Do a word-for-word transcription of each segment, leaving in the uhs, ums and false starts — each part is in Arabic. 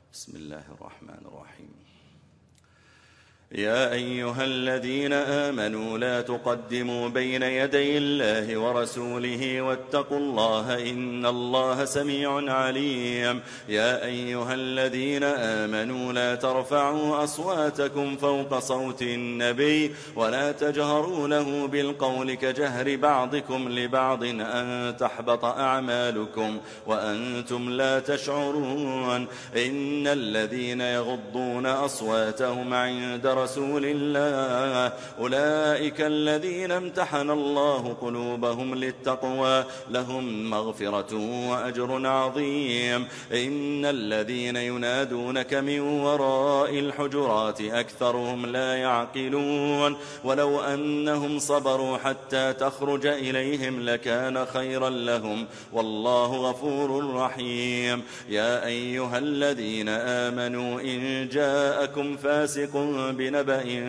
بسم الله الرحمن الرحيم. يا أيها الذين آمنوا لا تقدموا بين يدي الله ورسوله واتقوا الله إن الله سميع عليم. يا أيها الذين آمنوا لا ترفعوا أصواتكم فوق صوت النبي ولا تجهروا له بالقول كجهر بعضكم لبعض أن تحبط أعمالكم وأنتم لا تشعرون. إن الذين يغضون أصواتهم عند رسول الله أولئك الذين امتحن الله قلوبهم للتقوى لهم مغفرة وأجر عظيم. إن الذين ينادونك من وراء الحجرات أكثرهم لا يعقلون. ولو أنهم صبروا حتى تخرج إليهم لكان خيرا لهم والله غفور رحيم. يا أيها الذين آمنوا إن جاءكم فاسق بنبأ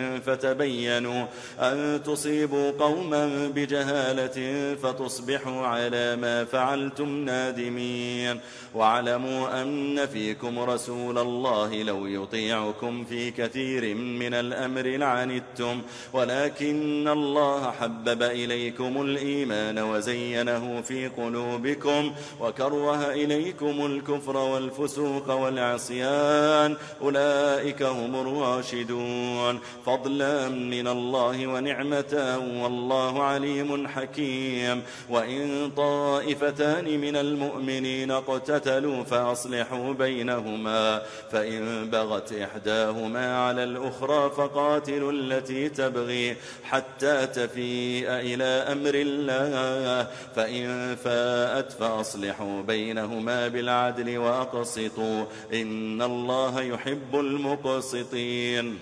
فتبينوا أن تصيبوا قوما بجهالة فتصبحوا على ما فعلتم نادمين. واعلموا أن فيكم رسول الله لو يطيعكم في كثير من الأمر لعنتم ولكن الله حبب إليكم الإيمان وزينه في قلوبكم وكره إليكم الكفر والفسوق والعصيان أولئك هم الراشدون فضلا من الله ونعمة والله عليم حكيم. وإن طائفتان من المؤمنين اقتتلوا فأصلحوا بينهما فإن بغت إحداهما على الأخرى فقاتلوا التي تبغي حتى تفيء إلى أمر الله فإن فاءت فأصلحوا بينهما بالعدل وأقسطوا إن الله يحب المقسطين.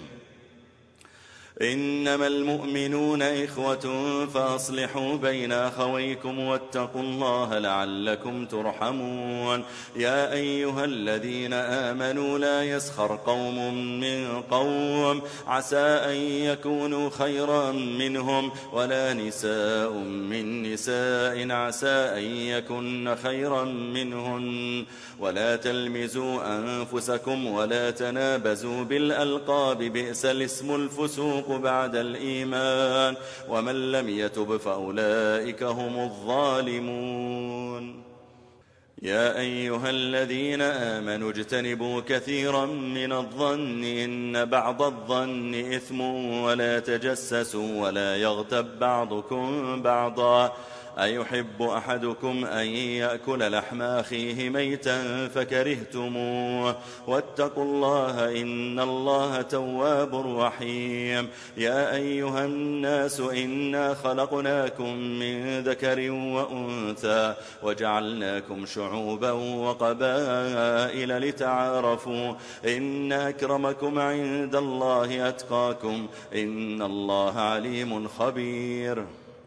إنما المؤمنون إخوة فأصلحوا بين أخويكم واتقوا الله لعلكم ترحمون. يا أيها الذين آمنوا لا يسخر قوم من قوم عسى أن يكونوا خيرا منهم ولا نساء من نساء عسى أن يكن خيرا منهن ولا تلمزوا أنفسكم ولا تنابزوا بالألقاب بئس الاسم الفسوق بعد الإيمان ومن لم يتب فأولئك هم الظالمون. يا أيها الذين آمنوا اجتنبوا كثيرا من الظن إن بعض الظن إثم ولا تجسسوا ولا يغتب بعضكم بعضا أيحب أحدكم أن يأكل لحم أخيه ميتا فكرهتموه واتقوا الله إن الله تواب رحيم. يا أيها الناس إنا خلقناكم من ذكر وأنثى وجعلناكم شعوبا وقبائل لتعارفوا إن أكرمكم عند الله أتقاكم إن الله عليم خبير.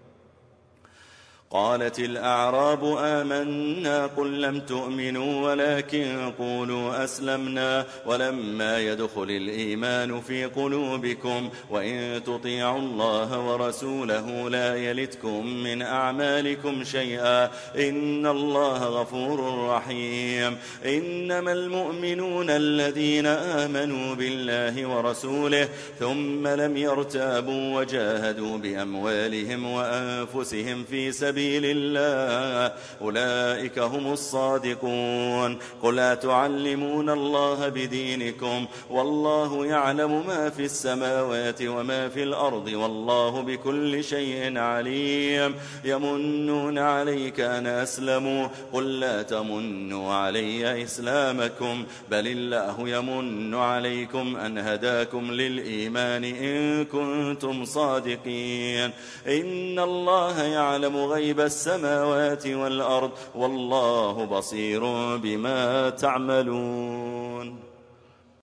قالت الأعراب آمنا قل لم تؤمنوا ولكن قولوا أسلمنا ولما يدخل الإيمان في قلوبكم وإن تطيعوا الله ورسوله لا يلتكم من أعمالكم شيئا إن الله غفور رحيم. إنما المؤمنون الذين آمنوا بالله ورسوله ثم لم يرتابوا وجاهدوا بأموالهم وأنفسهم في سبيل الله أولئك هم الصادقون. قل أتعلمون الله بدينكم والله يعلم ما في السماوات وما في الأرض والله بكل شيء عليم. يمنون عليك أن أسلموا قل لا تمنوا علي إسلامكم بل الله يمن عليكم أن هداكم للإيمان إن كنتم صادقين. إن الله يعلم غيب السماوات والأرض والله بصير بما تعملون.